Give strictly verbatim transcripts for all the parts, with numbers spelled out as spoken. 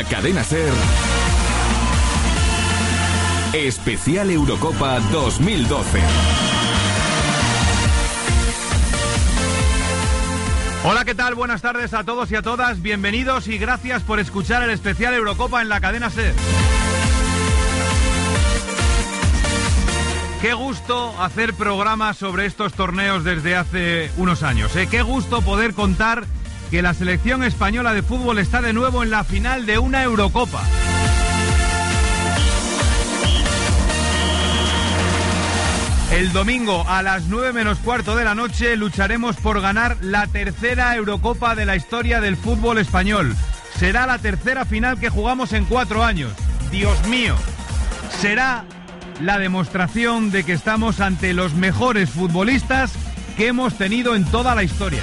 Cadena SER, Especial Eurocopa dos mil doce. Hola, ¿qué tal? Buenas tardes a todos y a todas. Bienvenidos y gracias por escuchar el Especial Eurocopa en la Cadena SER. Qué gusto hacer programas sobre estos torneos desde hace unos años, ¿eh? Qué gusto poder contar que la selección española de fútbol está de nuevo en la final de una Eurocopa. El domingo a las nueve menos cuarto de la noche lucharemos por ganar la tercera Eurocopa de la historia del fútbol español. Será la tercera final que jugamos en cuatro años. Dios mío, será la demostración de que estamos ante los mejores futbolistas que hemos tenido en toda la historia.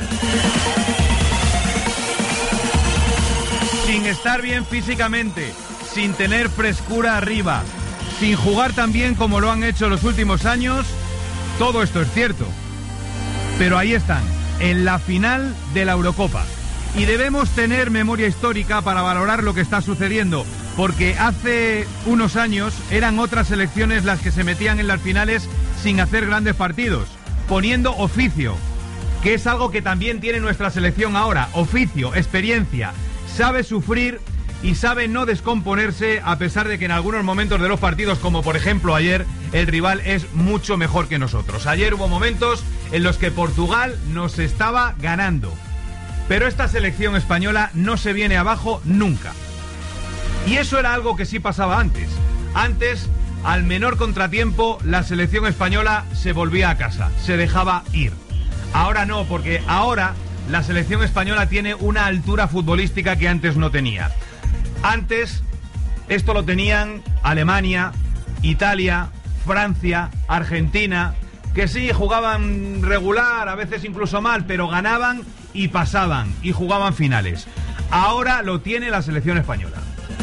Sin estar bien físicamente, sin tener frescura arriba, sin jugar tan bien como lo han hecho los últimos años, todo esto es cierto. Pero ahí están, en la final de la Eurocopa. Y debemos tener memoria histórica para valorar lo que está sucediendo, porque hace unos años eran otras selecciones las que se metían en las finales sin hacer grandes partidos, poniendo oficio, que es algo que también tiene nuestra selección ahora, oficio, experiencia, sabe sufrir y sabe no descomponerse a pesar de que en algunos momentos de los partidos, como por ejemplo ayer, el rival es mucho mejor que nosotros. Ayer hubo momentos en los que Portugal nos estaba ganando, pero esta selección española no se viene abajo nunca. Y eso era algo que sí pasaba antes. Antes, al menor contratiempo, la selección española se volvía a casa, se dejaba ir. Ahora no, porque ahora la selección española tiene una altura futbolística que antes no tenía. Antes, esto lo tenían Alemania, Italia, Francia, Argentina, que sí, jugaban regular, a veces incluso mal, pero ganaban y pasaban y jugaban finales. Ahora lo tiene la selección española.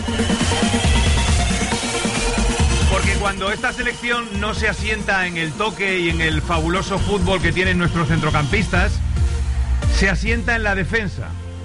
Porque cuando esta selección no se asienta en el toque y en el fabuloso fútbol que tienen nuestros centrocampistas, se asienta en la defensa,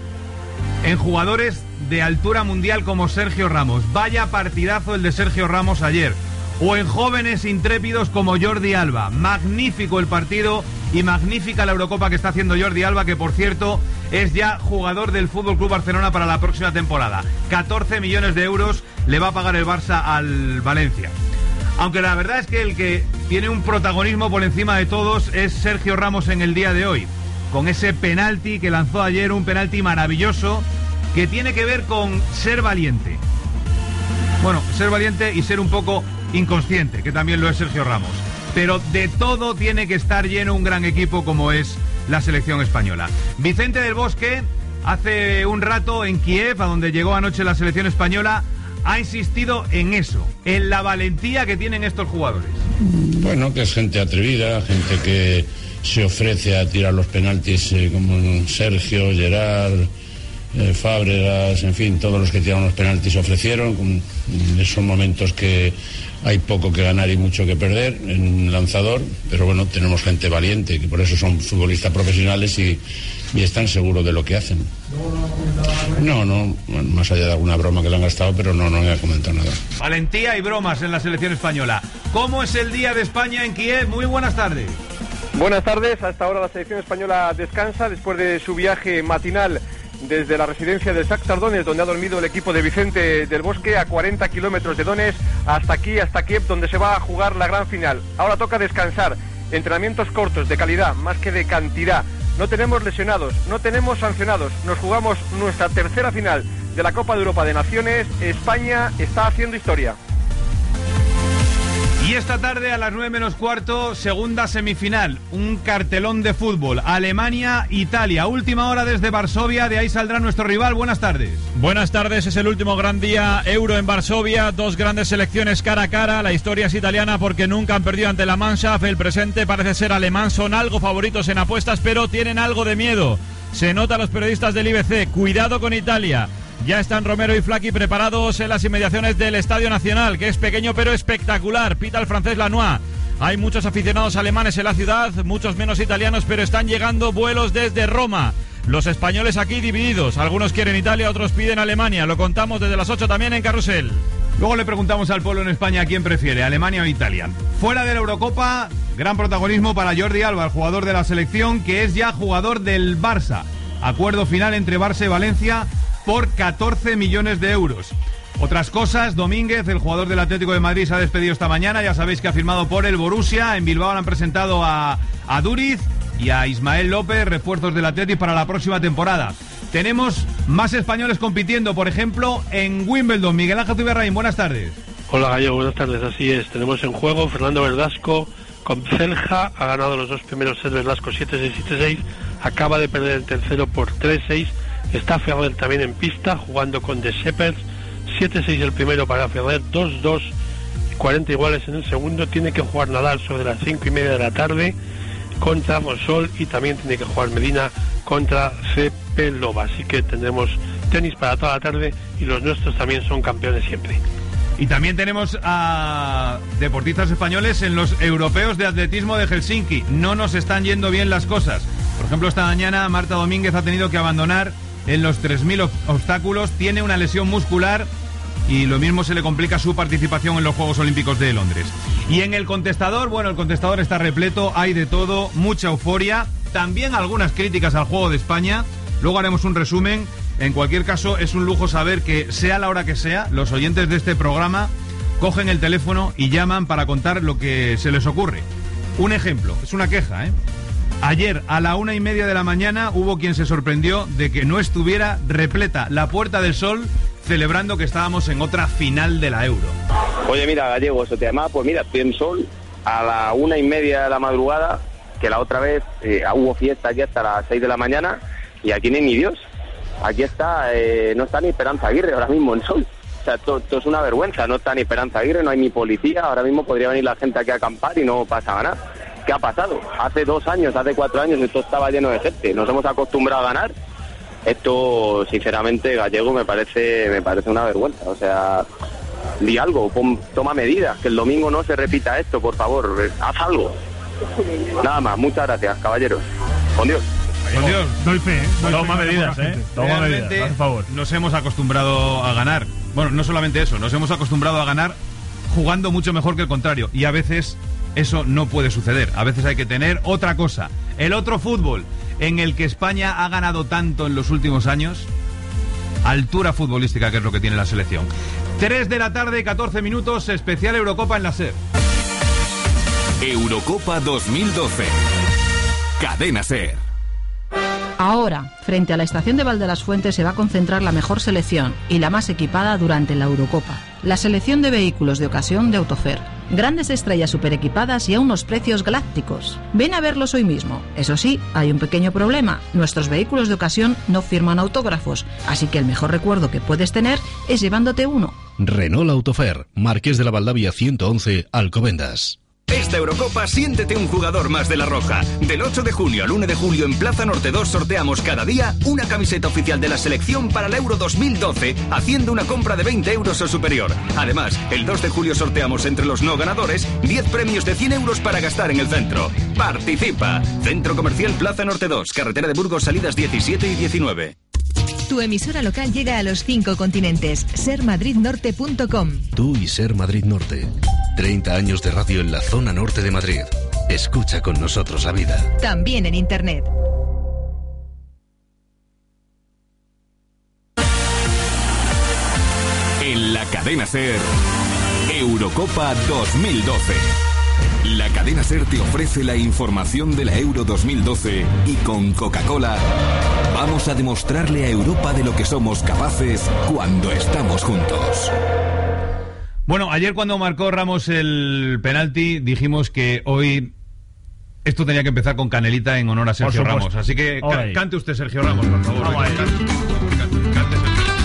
en jugadores de altura mundial como Sergio Ramos. Vaya partidazo el de Sergio Ramos ayer. O en jóvenes intrépidos como Jordi Alba. Magnífico el partido y magnífica la Eurocopa que está haciendo Jordi Alba, que por cierto es ya jugador del F C Barcelona para la próxima temporada. catorce millones de euros le va a pagar el Barça al Valencia. Aunque la verdad es que el que tiene un protagonismo por encima de todos es Sergio Ramos en el día de hoy, con ese penalti que lanzó ayer, un penalti maravilloso que tiene que ver con ser valiente. Bueno, ser valiente y ser un poco inconsciente, que también lo es Sergio Ramos. Pero de todo tiene que estar lleno un gran equipo como es la selección española. Vicente del Bosque, hace un rato en Kiev, a donde llegó anoche la selección española, ha insistido en eso, en la valentía que tienen estos jugadores. Bueno, que es gente atrevida, gente que se ofrece a tirar los penaltis, eh, como Sergio, Gerard, eh, Fábregas, en fin, todos los que tiraron los penaltis se ofrecieron. Son momentos que hay poco que ganar y mucho que perder en lanzador, pero bueno, tenemos gente valiente, que por eso son futbolistas profesionales y, y están seguros de lo que hacen. No, no, bueno, más allá de alguna broma que le han gastado, pero no, no voy a comentar nada. Valentía y bromas en la selección española. ¿Cómo es el día de España en Kiev? Muy buenas tardes. Buenas tardes, hasta ahora la selección española descansa después de su viaje matinal desde la residencia del Shakhtar Donetsk, donde ha dormido el equipo de Vicente del Bosque, a cuarenta kilómetros de Donetsk, hasta aquí, hasta Kiev, donde se va a jugar la gran final. Ahora toca descansar, entrenamientos cortos, de calidad, más que de cantidad. No tenemos lesionados, no tenemos sancionados, nos jugamos nuestra tercera final de la Copa de Europa de Naciones. España está haciendo historia. Y esta tarde a las nueve menos cuarto, segunda semifinal, un cartelón de fútbol, Alemania-Italia, última hora desde Varsovia, de ahí saldrá nuestro rival. Buenas tardes. Buenas tardes, es el último gran día Euro en Varsovia, dos grandes selecciones cara a cara, la historia es italiana porque nunca han perdido ante la Mannschaft, el presente parece ser alemán, son algo favoritos en apuestas, pero tienen algo de miedo, se nota a los periodistas del I B C, cuidado con Italia. Ya están Romero y Flaqui preparados en las inmediaciones del Estadio Nacional, que es pequeño pero espectacular. Pita el francés Lanois. Hay muchos aficionados alemanes en la ciudad, muchos menos italianos, pero están llegando vuelos desde Roma. Los españoles aquí divididos. Algunos quieren Italia, otros piden Alemania. Lo contamos desde las ocho también en Carrusel. Luego le preguntamos al pueblo en España a quién prefiere, Alemania o Italia. Fuera de la Eurocopa, gran protagonismo para Jordi Alba, el jugador de la selección, que es ya jugador del Barça. Acuerdo final entre Barça y Valencia por catorce millones de euros. Otras cosas, Domínguez, el jugador del Atlético de Madrid, se ha despedido esta mañana. Ya sabéis que ha firmado por el Borussia. En Bilbao le han presentado a, a Duriz y a Ismael López, refuerzos del Atlético para la próxima temporada. Tenemos más españoles compitiendo, por ejemplo, en Wimbledon. Miguel Ángel Zubiarraín, buenas tardes. Hola Gallego, buenas tardes, así es. Tenemos en juego Fernando Verdasco con Celja, ha ganado los dos primeros sets Verdasco siete seis siete seis, acaba de perder el tercero por tres seis. Está Ferrer también en pista, jugando con De Shepherds, siete seis el primero para Ferrer, dos dos, cuarenta iguales en el segundo. Tiene que jugar Nadal sobre las cinco y media de la tarde contra Monsol, y también tiene que jugar Medina contra Cepelova. Así que tendremos tenis para toda la tarde, y los nuestros también son campeones siempre. Y también tenemos a deportistas españoles en los europeos de atletismo de Helsinki. No nos están yendo bien las cosas. Por ejemplo, esta mañana Marta Domínguez ha tenido que abandonar en los tres mil obstáculos. Tiene una lesión muscular y lo mismo se le complica su participación en los Juegos Olímpicos de Londres. Y en el contestador, bueno, el contestador está repleto, hay de todo, mucha euforia, también algunas críticas al juego de España. Luego haremos un resumen. En cualquier caso, es un lujo saber que, sea la hora que sea, los oyentes de este programa cogen el teléfono y llaman para contar lo que se les ocurre. Un ejemplo, es una queja, ¿eh? Ayer a la una y media de la mañana hubo quien se sorprendió de que no estuviera repleta la Puerta del Sol, celebrando que estábamos en otra final de la Euro. Oye, mira, Gallego, eso te llama, pues mira, estoy en Sol a la una y media de la madrugada, que la otra vez eh, hubo fiesta aquí hasta las seis de la mañana, y aquí no hay ni Dios. Aquí está, eh, no está ni Esperanza Aguirre ahora mismo en Sol. O sea, esto es una vergüenza, no está ni Esperanza Aguirre, no hay ni policía, ahora mismo podría venir la gente aquí a acampar y no pasa nada. ¿Qué ha pasado? Hace dos años, hace cuatro años esto estaba lleno de gente, nos hemos acostumbrado a ganar. Esto, sinceramente, Gallego, me parece me parece una vergüenza. O sea, di algo, pon, toma medidas, que el domingo no se repita esto, por favor, haz algo. Nada más, muchas gracias, caballeros. Con Dios. Con Dios. Doy fe, ¿eh? Doy Toma fe medidas, ¿eh? Toma medidas, por favor. Nos hemos acostumbrado a ganar. Bueno, no solamente eso, nos hemos acostumbrado a ganar jugando mucho mejor que el contrario. Y a veces eso no puede suceder. A veces hay que tener otra cosa. El otro fútbol en el que España ha ganado tanto en los últimos años. Altura futbolística, que es lo que tiene la selección. tres de la tarde, catorce minutos, especial Eurocopa en la SER. Eurocopa dos mil doce. Cadena SER. Ahora, frente a la estación de Valdelasfuentes se va a concentrar la mejor selección y la más equipada durante la Eurocopa. La selección de vehículos de ocasión de Autofer. Grandes estrellas superequipadas y a unos precios galácticos. Ven a verlos hoy mismo. Eso sí, hay un pequeño problema. Nuestros vehículos de ocasión no firman autógrafos, así que el mejor recuerdo que puedes tener es llevándote uno. Renault Autofer, Marqués de la Valdavia ciento once, Alcobendas. Esta Eurocopa siéntete un jugador más de La Roja. Del ocho de junio al uno de julio en Plaza Norte dos sorteamos cada día una camiseta oficial de la selección para la Euro dos mil doce, haciendo una compra de veinte euros o superior. Además, el dos de julio sorteamos entre los no ganadores diez premios de cien euros para gastar en el centro. ¡Participa! Centro Comercial Plaza Norte dos, carretera de Burgos, salidas diecisiete y diecinueve. Tu emisora local llega a los cinco continentes. ser madrid norte punto com. Tú y Ser Madrid Norte. treinta años de radio en la zona norte de Madrid. Escucha con nosotros la vida. También en internet. En la cadena SER, Eurocopa dos mil doce. La cadena SER te ofrece la información de la Euro dos mil doce y con Coca-Cola vamos a demostrarle a Europa de lo que somos capaces cuando estamos juntos. Bueno, ayer cuando marcó Ramos el penalti dijimos que hoy esto tenía que empezar con canelita en honor a Sergio Ramos. Así que ca- cante usted, Sergio Ramos, por favor. Vamos Cante, cante, cante,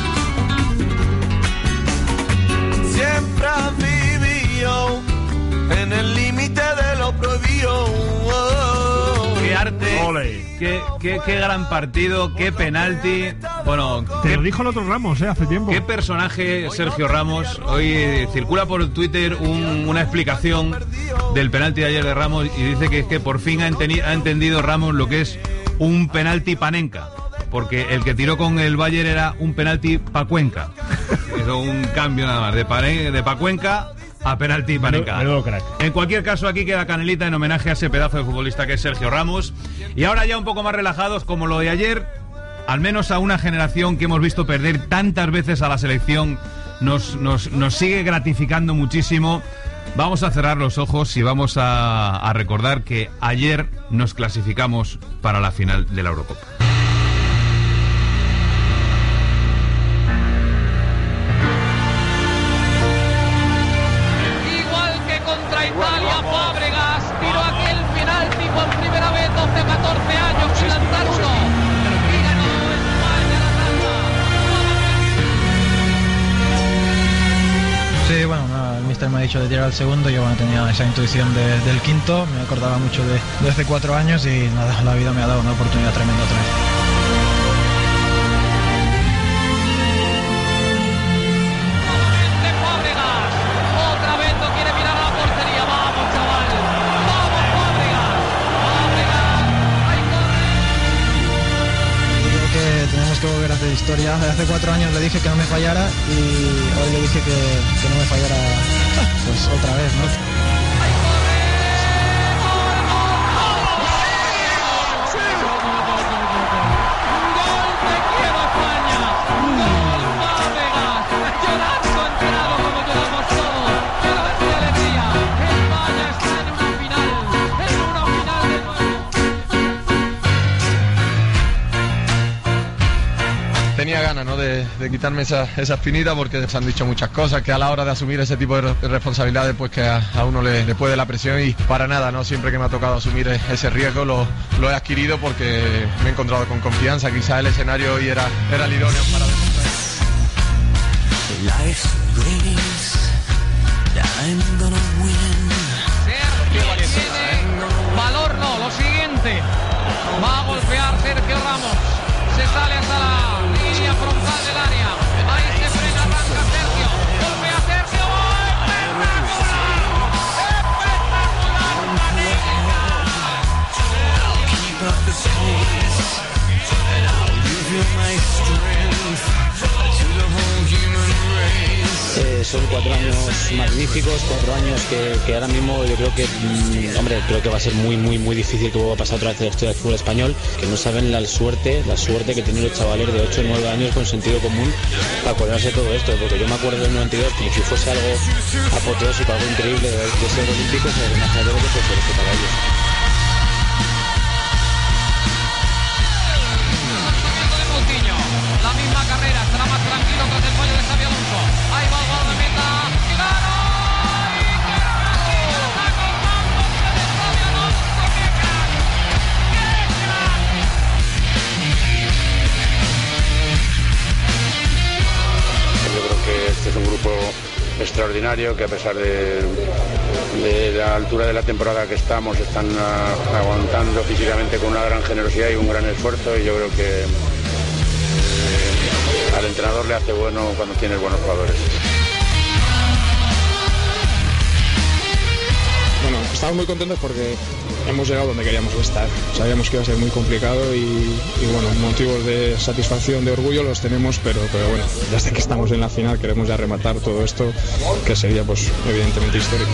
Sergio. Siempre has vivido en el límite de lo prohibido. Oh, qué arte, qué, qué, qué gran partido, qué penalti. Bueno, te qué, lo dijo el otro Ramos, eh, hace tiempo. Qué personaje Sergio Ramos. Hoy eh, circula por Twitter un, una explicación del penalti de ayer de Ramos y dice que es que por fin ha, enteni- ha entendido Ramos lo que es un penalti panenca. porque el que tiró con el Bayern era un penalti pa' Cuenca. Hizo un cambio nada más, de, Pare, de pa' Cuenca a penalti Panenka. Menudo crack. En cualquier caso, aquí queda canelita en homenaje a ese pedazo de futbolista que es Sergio Ramos. Y ahora ya un poco más relajados, como lo de ayer, al menos a una generación que hemos visto perder tantas veces a la selección, nos, nos, nos sigue gratificando muchísimo. Vamos a cerrar los ojos y vamos a, a recordar que ayer nos clasificamos para la final de la Eurocopa. Italia, Fábregas tiró aquel penalti por primera vez, doce catorce años, sin lanzar uno. Y ganó España la tanda. Sí, bueno, nada, el míster me ha dicho de tirar al segundo. Yo bueno, tenía esa intuición de, del quinto, me acordaba mucho de, de hace cuatro años y nada, la vida me ha dado una oportunidad tremenda otra vez. Que volver a hacer historia. Hace cuatro años le dije que no me fallara y hoy le dije que, que no me fallara pues otra vez, ¿no? Tenía ganas, ¿no?, de, de quitarme esa, esa espinita, porque se han dicho muchas cosas, que a la hora de asumir ese tipo de responsabilidades, pues que a, a uno le, le puede la presión, y para nada, ¿no? Siempre que me ha tocado asumir ese riesgo lo, lo he adquirido porque me he encontrado con confianza. Quizás el escenario hoy era, era el idóneo para demostrar. Sergio tiene valor, no, lo siguiente, va a golpear Sergio Ramos. Se sale hasta la línea frontal del área. Ahí se frena, arranca Sergio. Golpea Sergio. Eh, son cuatro años magníficos, cuatro años que, que ahora mismo yo creo que, mmm, hombre, creo que va a ser muy, muy, muy difícil que vuelva a pasar otra vez en la historia del fútbol español, que no saben la suerte, la suerte que tienen los chavales de ocho o nueve años con sentido común para acordarse de todo esto, porque yo me acuerdo del noventa y dos como si fuese algo apoteósico, algo increíble de, de ser olímpicos, y imagínate lo que puede ser esto para ellos. La misma carrera, estará más tranquilo tras el fallo de Xabi Alonso. Ahí va el guardameta. ¡Claro! Yo creo que este es un grupo extraordinario, que a pesar de, de la altura de la temporada que estamos, están uh, aguantando físicamente con una gran generosidad y un gran esfuerzo, y yo creo que al entrenador le hace bueno cuando tiene buenos jugadores. Bueno, estamos muy contentos porque hemos llegado donde queríamos estar. Sabíamos que iba a ser muy complicado y, y bueno, motivos de satisfacción, de orgullo los tenemos, pero, pero bueno, ya hasta que estamos en la final queremos ya rematar todo esto, que sería pues evidentemente histórico.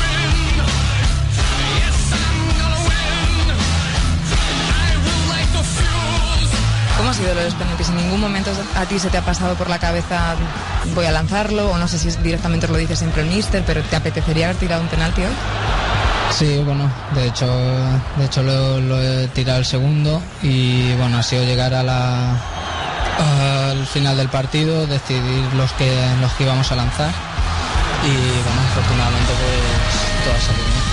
¿Cómo ha sido lo de los penaltis? ¿En ningún momento a ti se te ha pasado por la cabeza voy a lanzarlo? O no sé si directamente os lo dice siempre el míster, pero ¿te apetecería haber tirado un penalti hoy? Sí, bueno, de hecho, de hecho lo, lo he tirado el segundo y bueno, ha sido llegar a la, al final del partido, decidir los que, los que íbamos a lanzar y bueno, afortunadamente pues todo ha salido bien.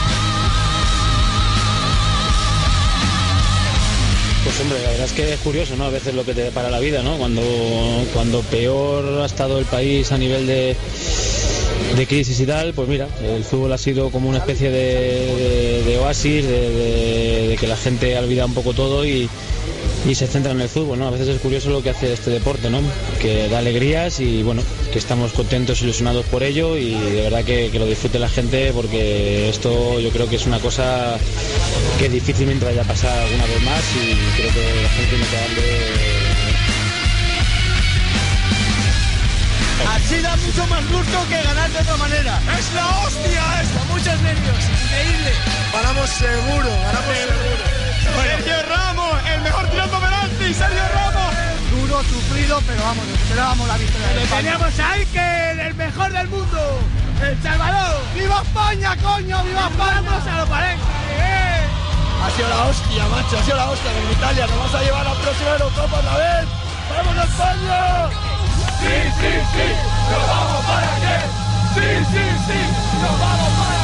Pues hombre, la verdad es que es curioso, ¿no? A veces lo que te depara la vida, ¿no? Cuando, cuando peor ha estado el país a nivel de, de crisis y tal, pues mira, el fútbol ha sido como una especie de, de, de oasis, de, de, de que la gente ha olvidado un poco todo y, y se centran en el fútbol, ¿no? A veces es curioso lo que hace este deporte, ¿no? Que da alegrías y bueno, que estamos contentos, ilusionados por ello y de verdad que, que lo disfrute la gente porque esto yo creo que es una cosa que difícilmente vaya a pasar alguna vez más y creo que la gente tiene que darle... Así da mucho más gusto que ganar de otra manera. ¡Es la hostia esto! Muchos nervios, increíble. Ganamos seguro, ganamos seguro. Sergio Ramos, el mejor tirando penalti, Sergio Ramos. Duro, sufrido, pero vamos, esperábamos la victoria. Pero teníamos a Iker, el mejor del mundo, El Salvador. ¡Viva España, coño! ¡Viva España! ¡Vamos a lo parejo! ¡Eh! Ha sido la hostia, macho, ha sido la hostia. En Italia nos vamos a llevar a la próxima Eurocopa otra vez. ¡Vamos a España! Sí, sí, sí, nos vamos para qué. Sí, sí, sí, nos vamos para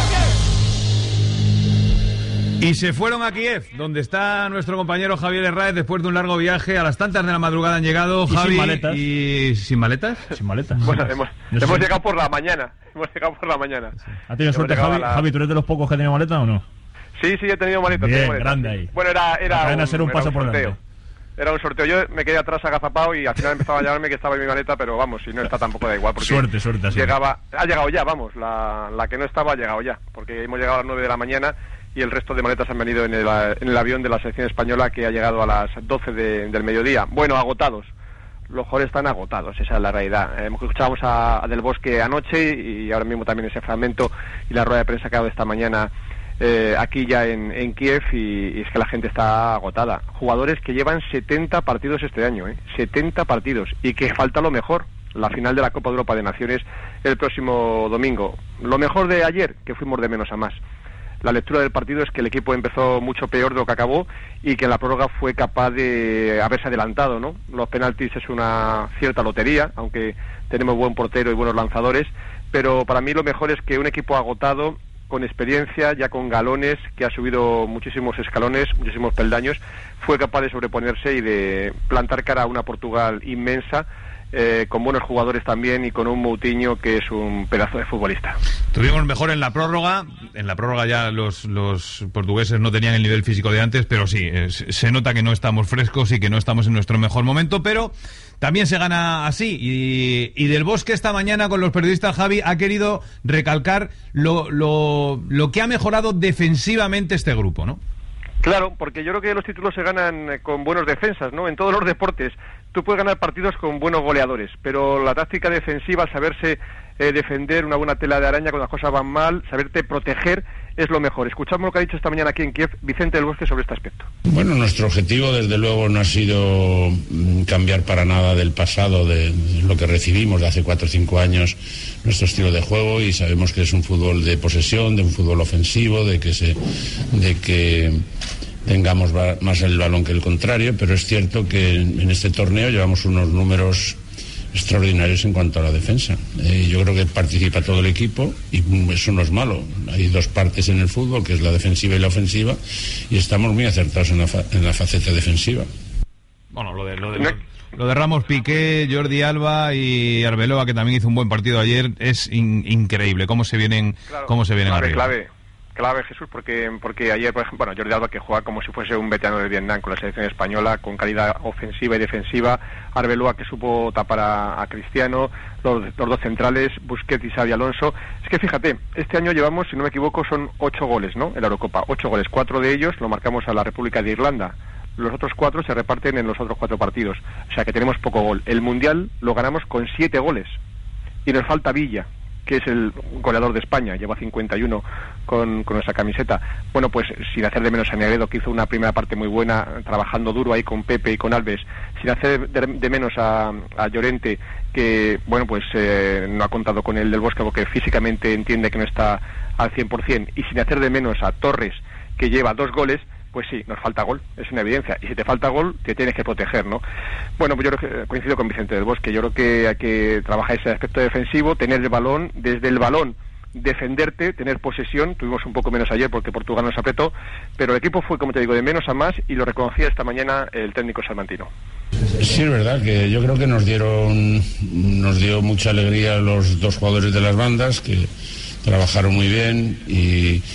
qué. Y se fueron a Kiev, donde está nuestro compañero Javier Herráez después de un largo viaje. A las tantas de la madrugada han llegado, y Javi. Sin maletas. ¿Y sin maletas? Sin maletas. Bueno, hemos, No hemos sé. llegado por la mañana. Hemos llegado por la mañana. ¿Ha tenido suerte Hemos llegado Javi? a la- Javi, ¿tú eres de los pocos que ha tenido maleta o no? Sí, sí, he tenido maleta. Bien, tengo maleta, grande sí. ahí. Bueno, era, era Acaban de ser un era paso por sorteo. delante. Era un sorteo. Yo me quedé atrás agazapado y al final empezaba a llamarme que estaba en mi maleta, pero vamos, si no está tampoco da igual. Porque Suerte, suerte, suerte. llegaba, ha llegado ya, vamos, la, la que no estaba ha llegado ya, porque hemos llegado a las nueve de la mañana y el resto de maletas han venido en el, en el avión de la selección española que ha llegado a las doce de, del mediodía. Bueno, agotados. Los jugadores están agotados, esa es la realidad. Eh, escuchábamos a, a Del Bosque anoche y ahora mismo también ese fragmento y la rueda de prensa que ha dado esta mañana eh, aquí ya en, en Kiev y, y es que la gente está agotada. Jugadores que llevan setenta partidos este año, ¿eh? setenta partidos y que falta lo mejor, la final de la Copa de Europa de Naciones el próximo domingo. Lo mejor de ayer, que fuimos de menos a más. La lectura del partido es que el equipo empezó mucho peor de lo que acabó y que en la prórroga fue capaz de haberse adelantado, ¿no? Los penaltis es una cierta lotería, aunque tenemos buen portero y buenos lanzadores, pero para mí lo mejor es que un equipo agotado, con experiencia, ya con galones, que ha subido muchísimos escalones, muchísimos peldaños, fue capaz de sobreponerse y de plantar cara a una Portugal inmensa, eh, con buenos jugadores también y con un Moutinho que es un pedazo de futbolista. Tuvimos mejor en la prórroga. En la prórroga ya los, los portugueses no tenían el nivel físico de antes, pero sí, eh, se nota que no estamos frescos y que no estamos en nuestro mejor momento, pero también se gana así. Y, y Del Bosque esta mañana con los periodistas, Javi, ha querido recalcar lo, lo, lo que ha mejorado defensivamente este grupo, ¿no? Claro, porque yo creo que los títulos se ganan eh, con buenos defensas, ¿no? En todos los deportes. Tú puedes ganar partidos con buenos goleadores, pero la táctica defensiva, saberse eh, defender, una buena tela de araña cuando las cosas van mal, saberte proteger, es lo mejor. Escuchamos lo que ha dicho esta mañana aquí en Kiev Vicente Del Bosque sobre este aspecto. Bueno, nuestro objetivo desde luego no ha sido mm, cambiar para nada del pasado, de lo que recibimos de hace cuatro o cinco años, nuestro estilo de juego, y sabemos que es un fútbol de posesión, de un fútbol ofensivo, de que se, de que tengamos más el balón que el contrario, pero es cierto que en este torneo llevamos unos números extraordinarios en cuanto a la defensa. Eh, yo creo que participa todo el equipo y eso no es malo. Hay dos partes en el fútbol, que es la defensiva y la ofensiva, y estamos muy acertados en la, fa en la faceta defensiva. Bueno, lo de, lo de, lo, lo de Ramos, Piqué, Jordi Alba y Arbeloa, que también hizo un buen partido ayer, es in, increíble cómo se vienen, Claro, cómo se vienen clave, arriba. clave. Clave, Jesús, porque porque ayer, por ejemplo, bueno, Jordi Alba, que juega como si fuese un veterano del Vietnam con la selección española, con calidad ofensiva y defensiva, Arbeloa, que supo tapar a, a Cristiano, los, los dos centrales, Busquets y Xabi Alonso. Es que fíjate, este año llevamos, si no me equivoco, son ocho goles, ¿no?, en la Eurocopa, ocho goles, cuatro de ellos lo marcamos a la República de Irlanda, los otros cuatro se reparten en los otros cuatro partidos, o sea que tenemos poco gol. El Mundial lo ganamos con siete goles, y nos falta Villa, que es el goleador de España, lleva cincuenta y uno con, con nuestra camiseta. Bueno, pues sin hacer de menos a Negredo, que hizo una primera parte muy buena, trabajando duro ahí con Pepe y con Alves, sin hacer de, de menos a, a Llorente, que, bueno, pues eh, no ha contado con el Del Bosque porque físicamente entiende que no está al cien por cien, y sin hacer de menos a Torres, que lleva dos goles, pues sí, nos falta gol, es una evidencia, y si te falta gol, te tienes que proteger, ¿no? Bueno, pues yo creo que coincido con Vicente Del Bosque, yo creo que hay que trabajar ese aspecto defensivo, tener el balón, desde el balón, defenderte, tener posesión. Tuvimos un poco menos ayer porque Portugal nos apretó, pero el equipo fue, como te digo, de menos a más, y lo reconocía esta mañana el técnico salmantino. Sí, es verdad que yo creo que nos dieron, nos dio mucha alegría los dos jugadores de las bandas, que trabajaron muy bien, y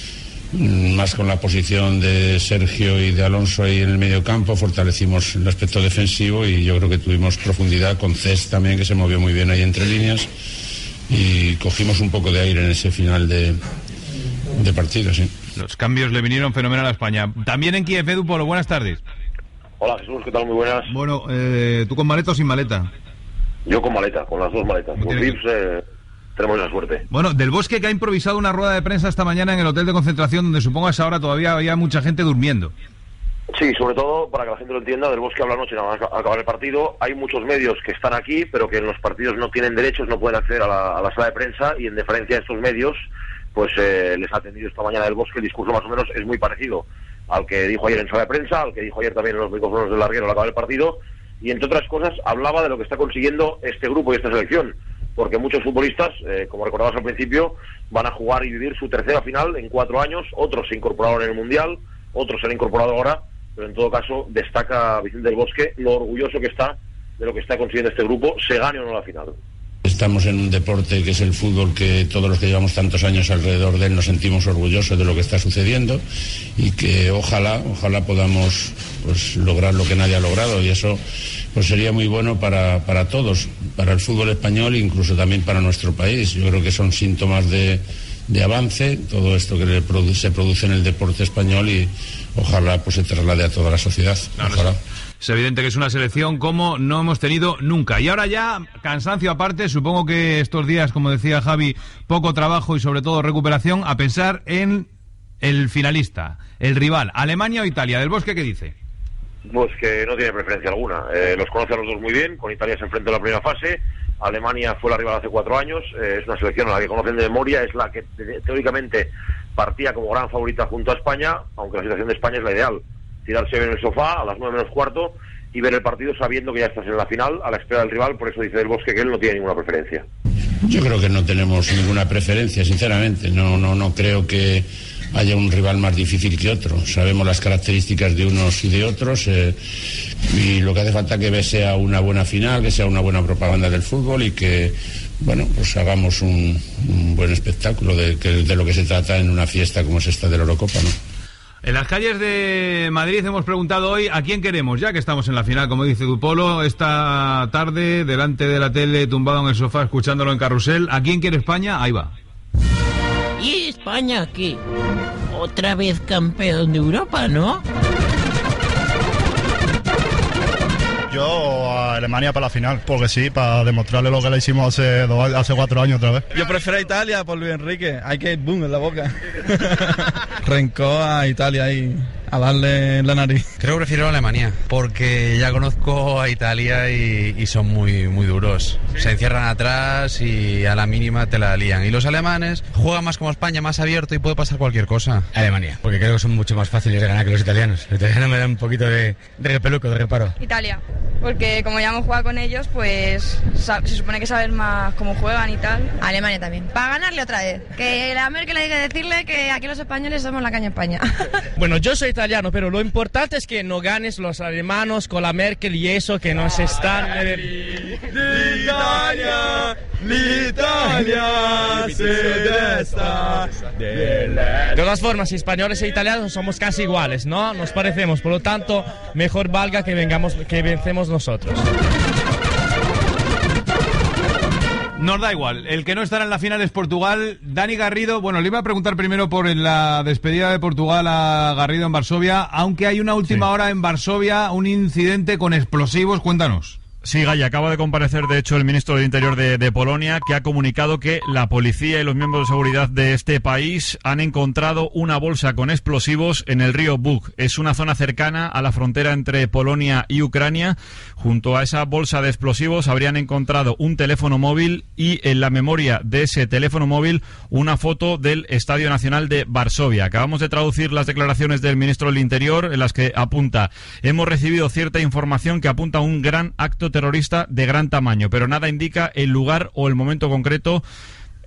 más con la posición de Sergio y de Alonso ahí en el medio campo, fortalecimos el aspecto defensivo y yo creo que tuvimos profundidad con Cés también, que se movió muy bien ahí entre líneas, y cogimos un poco de aire en ese final de, de partido, sí. Los cambios le vinieron fenomenal a España. También en Kiev, Edu Polo, buenas tardes. Hola Jesús, ¿qué tal? Muy buenas. Bueno, eh, ¿tú con maleta o sin maleta? Yo con maleta, con las dos maletas. Con Vips eh, tenemos la suerte. Bueno, Del Bosque, que ha improvisado una rueda de prensa esta mañana en el hotel de concentración, donde supongo a esa hora todavía había mucha gente durmiendo. Sí, sobre todo, para que la gente lo entienda, Del Bosque habla anoche, nada más acabar el partido. Hay muchos medios que están aquí, pero que en los partidos no tienen derechos, no pueden acceder a la, a la sala de prensa, y en deferencia a estos medios, pues eh, les ha atendido esta mañana Del Bosque. El discurso más o menos es muy parecido al que dijo ayer en sala de prensa, al que dijo ayer también en los micrófonos del larguero al acabar el partido, y entre otras cosas hablaba de lo que está consiguiendo este grupo y esta selección, porque muchos futbolistas, eh, como recordabas al principio, van a jugar y vivir su tercera final en cuatro años, otros se incorporaron en el Mundial, otros se han incorporado ahora, pero en todo caso destaca Vicente Del Bosque lo orgulloso que está de lo que está consiguiendo este grupo, se gane o no la final. Estamos en un deporte que es el fútbol, que todos los que llevamos tantos años alrededor de él nos sentimos orgullosos de lo que está sucediendo, y que ojalá, ojalá podamos pues lograr lo que nadie ha logrado, y eso pues sería muy bueno para, para todos, para el fútbol español e incluso también para nuestro país. Yo creo que son síntomas de, de avance, todo esto que le produ- se produce en el deporte español, y ojalá pues se traslade a toda la sociedad. Ojalá. Es evidente que es una selección como no hemos tenido nunca. Y ahora ya, cansancio aparte, supongo que estos días, como decía Javi, poco trabajo y sobre todo recuperación, a pensar en el finalista, el rival, Alemania o Italia. Del Bosque, ¿qué dice? Pues que no tiene preferencia alguna. Eh, los conoce a los dos muy bien, con Italia se enfrentó en la primera fase, Alemania fue la rival hace cuatro años, eh, es una selección a la que conocen de memoria, es la que te- teóricamente partía como gran favorita junto a España, aunque la situación de España es la ideal. Tirarse en el sofá a las nueve menos cuarto y ver el partido sabiendo que ya estás en la final, a la espera del rival. Por eso dice Del Bosque que él no tiene ninguna preferencia. Yo creo que no tenemos ninguna preferencia, sinceramente. No, no, no creo que haya un rival más difícil que otro. Sabemos las características de unos y de otros, eh, y lo que hace falta que sea una buena final, que sea una buena propaganda del fútbol, y que, bueno, pues hagamos un, un buen espectáculo de, que, de lo que se trata en una fiesta como es esta de la Eurocopa, ¿no? En las calles de Madrid hemos preguntado hoy a quién queremos, ya que estamos en la final, como dice Dupolo, esta tarde, delante de la tele, tumbado en el sofá, escuchándolo en Carrusel. ¿A quién quiere España? Ahí va. ¿Y España qué? Otra vez campeón de Europa, ¿no? Yo a Alemania para la final, porque sí, para demostrarle lo que le hicimos hace dos, hace cuatro años otra vez. Yo prefiero a Italia por Luis Enrique, hay que ir boom en la boca. Rencó a Italia y a darle en la nariz. Creo que prefiero a Alemania, porque ya conozco a Italia y, y son muy, muy duros. Se encierran atrás y a la mínima te la lían. Y los alemanes juegan más como España, más abierto, y puede pasar cualquier cosa. Alemania, porque creo que son mucho más fáciles de ganar que los italianos. Los italianos me dan un poquito de, de repeluco, de reparo. Italia, porque como ya hemos jugado con ellos, pues se supone que saben más cómo juegan y tal. Alemania también, para ganarle otra vez. Que la Merkel hay que decirle que aquí los españoles somos la caña España. Bueno, yo soy italiano, pero lo importante es que no ganes los alemanos con la Merkel y eso que nos están... L'Italia, l'Italia se desta. De todas formas, españoles e italianos somos casi iguales, ¿no? Nos parecemos, por lo tanto, mejor valga que vengamos, que vencemos nosotros. Nos da igual, el que no estará en la final es Portugal. Dani Garrido, bueno, le iba a preguntar primero por la despedida de Portugal a Garrido en Varsovia, aunque hay una última sí. hora en Varsovia, un incidente con explosivos, cuéntanos. Sí, Gaya, acaba de comparecer, de hecho, el ministro del Interior de, de Polonia, que ha comunicado que la policía y los miembros de seguridad de este país han encontrado una bolsa con explosivos en el río Bug. Es una zona cercana a la frontera entre Polonia y Ucrania. Junto a esa bolsa de explosivos habrían encontrado un teléfono móvil y en la memoria de ese teléfono móvil una foto del Estadio Nacional de Varsovia. Acabamos de traducir las declaraciones del ministro del Interior, en las que apunta: hemos recibido cierta información que apunta a un gran acto terrorista de gran tamaño, pero nada indica el lugar o el momento concreto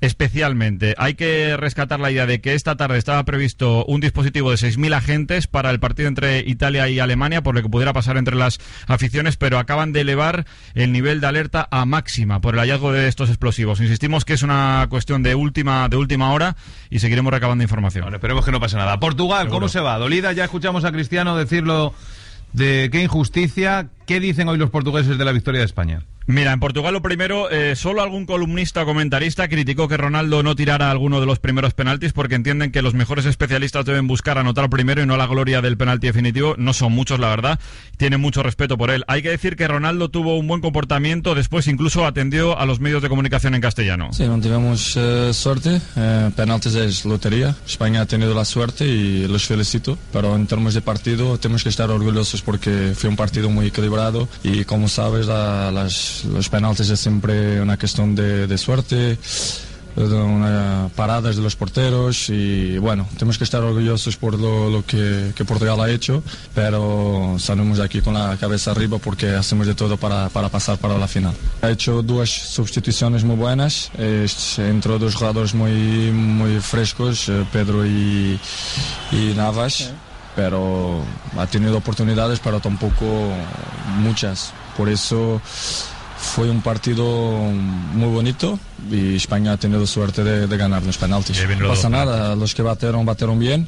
especialmente. Hay que rescatar la idea de que esta tarde estaba previsto un dispositivo de seis mil agentes para el partido entre Italia y Alemania, por lo que pudiera pasar entre las aficiones, pero acaban de elevar el nivel de alerta a máxima por el hallazgo de estos explosivos. Insistimos que es una cuestión de última de última hora y seguiremos recabando información. Bueno, esperemos que no pase nada. Portugal, ¿seguro? ¿Cómo se va? Dolida, ya escuchamos a Cristiano decirlo de qué injusticia. ¿Qué dicen hoy los portugueses de la victoria de España? Mira, en Portugal lo primero, eh, solo algún columnista o comentarista criticó que Ronaldo no tirara alguno de los primeros penaltis porque entienden que los mejores especialistas deben buscar anotar primero y no la gloria del penalti definitivo. No son muchos, la verdad. Tienen mucho respeto por él. Hay que decir que Ronaldo tuvo un buen comportamiento, después incluso atendió a los medios de comunicación en castellano. Sí, no tivemos uh, suerte. Uh, penaltis es lotería. España ha tenido la suerte y los felicito. Pero en términos de partido tenemos que estar orgullosos porque fue un partido muy equilibrado y como sabes la, las los penaltis es siempre una cuestión de, de suerte, de una, paradas de los porteros y bueno, tenemos que estar orgullosos por lo, lo que, que Portugal ha hecho, pero salimos de aquí con la cabeza arriba porque hacemos de todo para, para pasar para la final. Ha hecho dos sustituciones muy buenas, es, entró dos jugadores muy, muy frescos, Pedro y, y Navas, pero ha tenido oportunidades, pero tampoco muchas, por eso fue un partido muy bonito y España ha tenido suerte de, de ganar los penaltis. No pasa nada, los que bateron, bateron bien.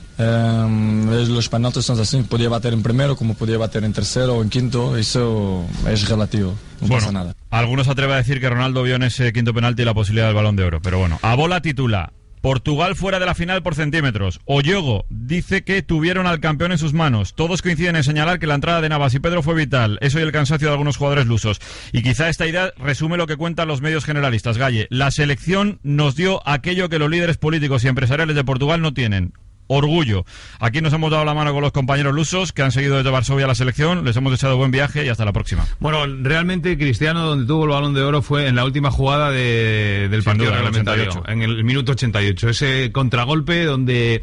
Eh, los penaltis son así, podía bater en primero como podía bater en tercero o en quinto, eso es relativo, no bueno, pasa nada. Algunos se atreven a decir que Ronaldo vio en ese quinto penalti la posibilidad del Balón de Oro, pero bueno. A bola titula: Portugal fuera de la final por centímetros. Oyogo dice que tuvieron al campeón en sus manos. Todos coinciden en señalar que la entrada de Navas y Pedro fue vital. Eso y el cansancio de algunos jugadores lusos. Y quizá esta idea resume lo que cuentan los medios generalistas. Galle, la selección nos dio aquello que los líderes políticos y empresariales de Portugal no tienen: orgullo. Aquí nos hemos dado la mano con los compañeros lusos que han seguido desde Varsovia la selección. Les hemos deseado buen viaje y hasta la próxima. Bueno, realmente Cristiano, donde tuvo el Balón de Oro fue en la última jugada de, del Sin partido duda, reglamentario, ochenta y ocho. En el minuto ochenta y ocho. Ese contragolpe donde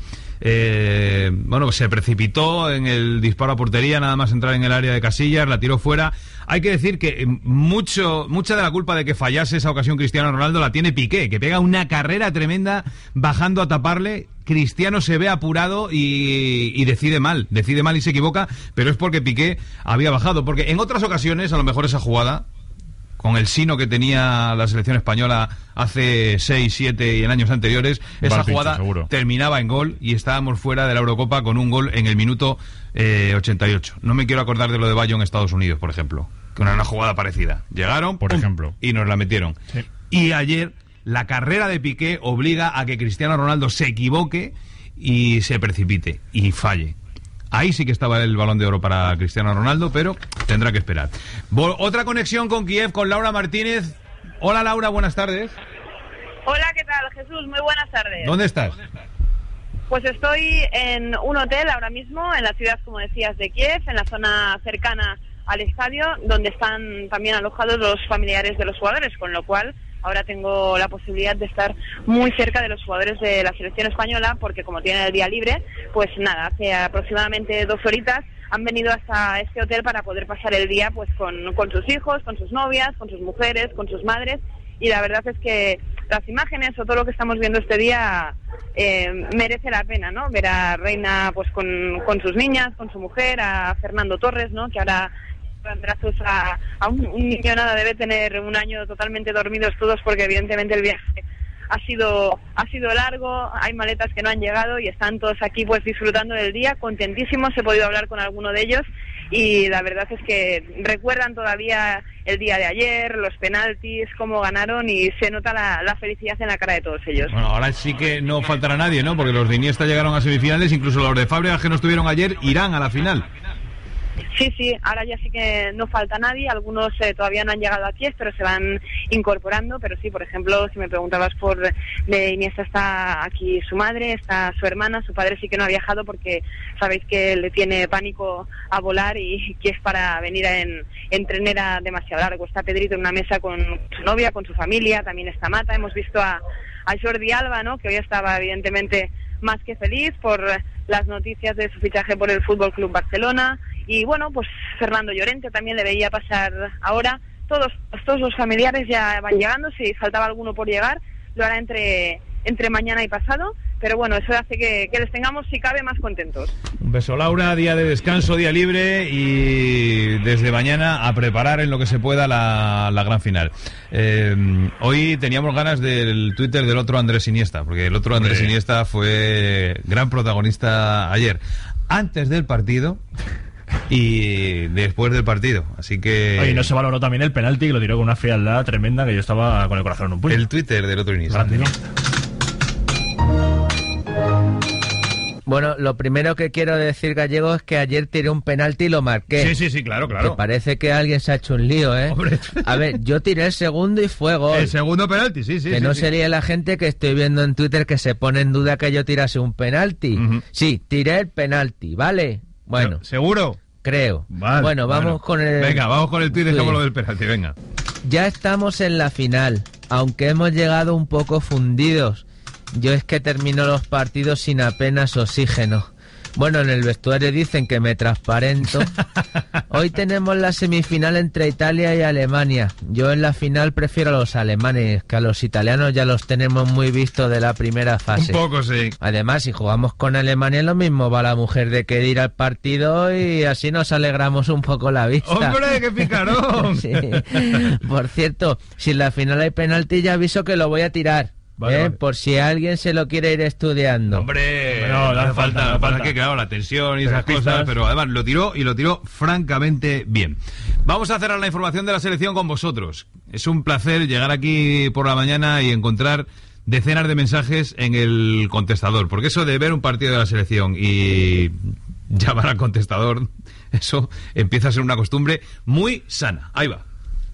eh, bueno, se precipitó en el disparo a portería, nada más entrar en el área de Casillas, la tiró fuera. Hay que decir que mucho mucha de la culpa de que fallase esa ocasión Cristiano Ronaldo la tiene Piqué, que pega una carrera tremenda bajando a taparle. Cristiano se ve apurado y, y decide mal, decide mal y se equivoca, pero es porque Piqué había bajado, porque en otras ocasiones a lo mejor esa jugada, con el sino que tenía la selección española hace seis, siete y en años anteriores, esa Val jugada pinche, terminaba en gol y estábamos fuera de la Eurocopa con un gol en el minuto eh, ochenta y ocho. No me quiero acordar de lo de Bayo en Estados Unidos, por ejemplo, que era una jugada parecida. Llegaron, por pum, ejemplo, y nos la metieron. Sí. Y ayer la carrera de Piqué obliga a que Cristiano Ronaldo se equivoque y se precipite y falle. Ahí sí que estaba el Balón de Oro para Cristiano Ronaldo, pero tendrá que esperar. Bo- otra conexión con Kiev, con Laura Martínez. Hola Laura, buenas tardes. Hola, ¿qué tal, Jesús? Muy buenas tardes. ¿Dónde estás? Pues estoy en un hotel ahora mismo, en la ciudad, como decías, de Kiev, en la zona cercana al estadio, donde están también alojados los familiares de los jugadores, con lo cual ahora tengo la posibilidad de estar muy cerca de los jugadores de la selección española, porque como tienen el día libre, pues nada, hace aproximadamente dos horitas han venido hasta este hotel para poder pasar el día pues con, con sus hijos, con sus novias, con sus mujeres, con sus madres, y la verdad es que las imágenes o todo lo que estamos viendo este día eh, merece la pena, ¿no? Ver a Reina pues con, con sus niñas, con su mujer, a Fernando Torres, ¿no? Que ahora en brazos a, a un, un niño nada, debe tener un año totalmente dormidos todos, porque evidentemente el viaje ha sido ha sido largo, hay maletas que no han llegado y están todos aquí pues disfrutando del día, contentísimos. He podido hablar con alguno de ellos y la verdad es que recuerdan todavía el día de ayer, los penaltis, cómo ganaron, y se nota la, la felicidad en la cara de todos ellos. Bueno, ahora sí que no faltará nadie, ¿no? Porque los de Iniesta llegaron a semifinales, incluso los de Fábregas, que no estuvieron ayer, irán a la final. Sí, sí, ahora ya sí que no falta nadie. Algunos eh, todavía no han llegado aquí, pero se van incorporando. Pero sí, por ejemplo, si me preguntabas por de Iniesta, está aquí su madre, está su hermana, su padre sí que no ha viajado porque sabéis que le tiene pánico a volar y que es para venir en, en trenera demasiado largo. Está Pedrito en una mesa con su novia, con su familia, también está Mata. Hemos visto a, a Jordi Alba, ¿no? Que hoy estaba evidentemente más que feliz por las noticias de su fichaje por el Fútbol Club Barcelona. Y bueno, pues Fernando Llorente también le veía pasar ahora. Todos, todos los familiares ya van llegando, si faltaba alguno por llegar, lo hará entre, entre mañana y pasado, pero bueno, eso hace que, que les tengamos, si cabe, más contentos. Un beso, Laura, día de descanso, día libre, y desde mañana a preparar en lo que se pueda la, la gran final. Eh, hoy teníamos ganas del Twitter del otro Andrés Iniesta, porque el otro Andrés Iniesta fue gran protagonista ayer, antes del partido y después del partido, así que... Oye, no se valoró también el penalti, que lo tiró con una frialdad tremenda, que yo estaba con el corazón en un puño. El Twitter del otro Iniesta. Grande, ¿no? Bueno, lo primero que quiero decir, Gallego, es que ayer tiré un penalti y lo marqué. Sí, sí, sí, claro, claro. Que parece que alguien se ha hecho un lío, ¿eh? Hombre. A ver, yo tiré el segundo y fue gol. El segundo penalti, sí, sí. Que sí, no sí. sería la gente que estoy viendo en Twitter que se pone en duda que yo tirase un penalti. Uh-huh. Sí, tiré el penalti, ¿vale? Bueno. ¿Seguro? Creo. Vale, bueno, vamos bueno. con el... Venga, vamos con el tuit y dejamos sí. lo del penalti, venga. Ya estamos en la final, aunque hemos llegado un poco fundidos. Yo es que termino los partidos sin apenas oxígeno. Bueno, en el vestuario dicen que me transparento. Hoy tenemos la semifinal entre Italia y Alemania. Yo en la final prefiero a los alemanes, que a los italianos ya los tenemos muy vistos de la primera fase. Un poco, sí. Además, si jugamos con Alemania, lo mismo va la mujer de que ir al partido y así nos alegramos un poco la vista. ¡Hombre, qué picarón! Sí. Por cierto, si en la final hay penalti, ya aviso que lo voy a tirar. Vale, ¿Eh? Vale. Por si alguien se lo quiere ir estudiando. Hombre, no, no hace falta, falta, no falta. Que claro, la tensión y pero esas pistas. Cosas, pero además lo tiró y lo tiró francamente bien. Vamos a cerrar la información de la selección con vosotros. Es un placer llegar aquí por la mañana y encontrar decenas de mensajes en el contestador, porque eso de ver un partido de la selección y llamar al contestador, eso empieza a ser una costumbre muy sana. Ahí va.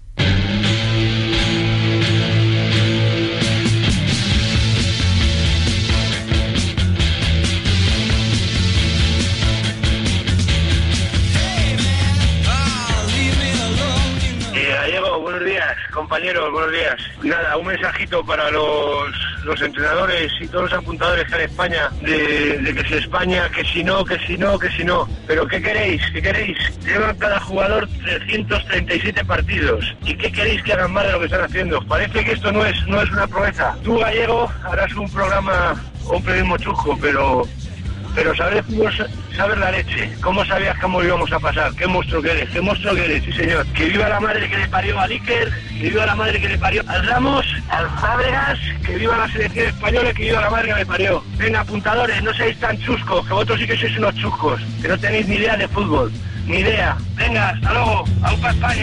Compañeros, buenos días. Nada, un mensajito para los, los entrenadores y todos los apuntadores que hay en España de, de que si España, que si no, que si no, que si no. Pero ¿qué queréis? ¿Qué queréis? Llevan cada jugador trescientos treinta y siete partidos. ¿Y qué queréis que hagan más de lo que están haciendo? Parece que esto no es, no es una proeza. Tú, Gallego, harás un programa o un periodismo chusco, pero... Pero sabes, sabes la leche. ¿Cómo sabías cómo íbamos a pasar? ¿Qué monstruo que eres? ¿Qué monstruo que eres? Sí, señor. Que viva la madre que le parió a Iker, que viva la madre que le parió al Ramos, al Fábregas, que viva la selección española, que viva la madre que le parió. Venga, apuntadores, no seáis tan chuscos, que vosotros sí que sois unos chuscos, que no tenéis ni idea de fútbol. Ni idea. Venga, hasta luego. ¡Aupa España!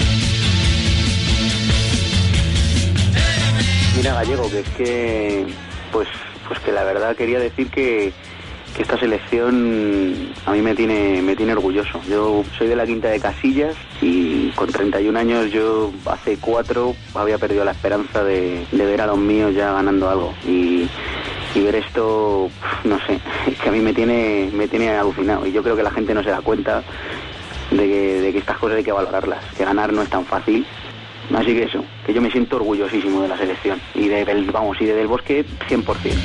Mira, Gallego, que es que... Pues, pues que la verdad quería decir que... que esta selección a mí me tiene me tiene orgulloso. Yo soy de la Quinta de Casillas y con treinta y un años yo hace cuatro había perdido la esperanza de, de ver a los míos ya ganando algo y, y ver esto, no sé, es que a mí me tiene me tiene alucinado y yo creo que la gente no se da cuenta de que, de que estas cosas hay que valorarlas, que ganar no es tan fácil. Así que eso, que yo me siento orgullosísimo de la selección y de, del, vamos, y de Del Bosque cien por ciento.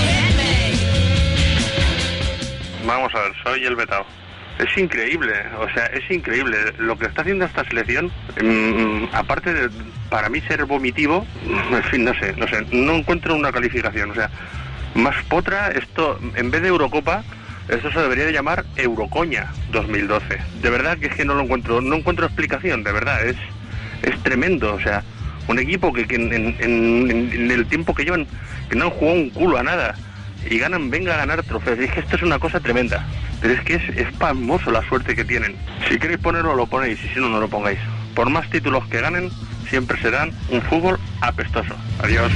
Vamos a ver, soy el vetado. Es increíble, o sea, es increíble lo que está haciendo esta selección. Mmm, aparte de, para mí, ser vomitivo, en fin, no sé, no sé, no encuentro una calificación. O sea, más potra, esto, en vez de Eurocopa, esto se debería de llamar Eurocoña dos mil doce. De verdad que es que no lo encuentro, no encuentro explicación, de verdad, es, es tremendo. O sea, un equipo que, que en, en, en, en el tiempo que llevan, que no han jugado un culo a nada. Y ganan, venga a ganar trofeos. Es que esto es una cosa tremenda. Pero es que es, es pasmoso la suerte que tienen. Si queréis ponerlo, lo ponéis. Y si no, no lo pongáis. Por más títulos que ganen, siempre serán un fútbol apestoso. Adiós.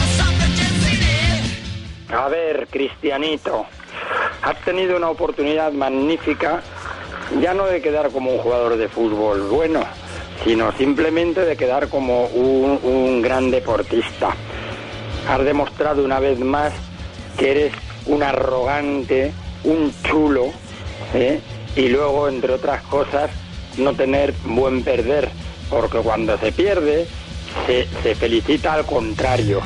A ver, Cristianito. Has tenido una oportunidad magnífica, ya no de quedar como un jugador de fútbol bueno, sino simplemente de quedar como un, un gran deportista. Has demostrado una vez más que eres un arrogante, un chulo, ¿eh? Y luego, entre otras cosas, no tener buen perder, porque cuando se pierde, se, se felicita al contrario.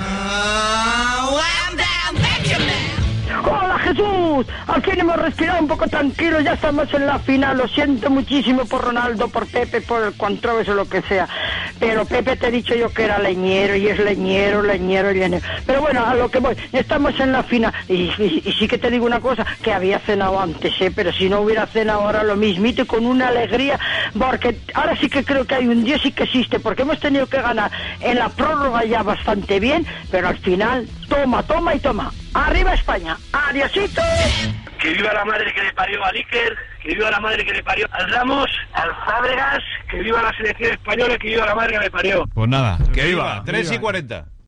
¡Hola, Jesús! Al fin hemos respirado un poco tranquilo, ya estamos en la final. Lo siento muchísimo por Ronaldo, por Pepe, por el controverso o lo que sea. pero Pepe te he dicho yo que era leñero, y es leñero, leñero, leñero. Pero bueno, a lo que voy, estamos en la final, y, y, y sí que te digo una cosa, que había cenado antes, ¿eh? Pero si no hubiera cenado ahora lo mismito y con una alegría, porque ahora sí que creo que hay un Dios sí que existe, porque hemos tenido que ganar en la prórroga ya bastante bien, pero al final, toma, toma y toma. ¡Arriba España! ¡Adiosito! Que viva la madre que le parió a Iker, que viva la madre que le parió al Ramos, al Fábregas, que viva la selección española, que viva la madre que le parió. Pues nada, que viva, tres y cuarenta.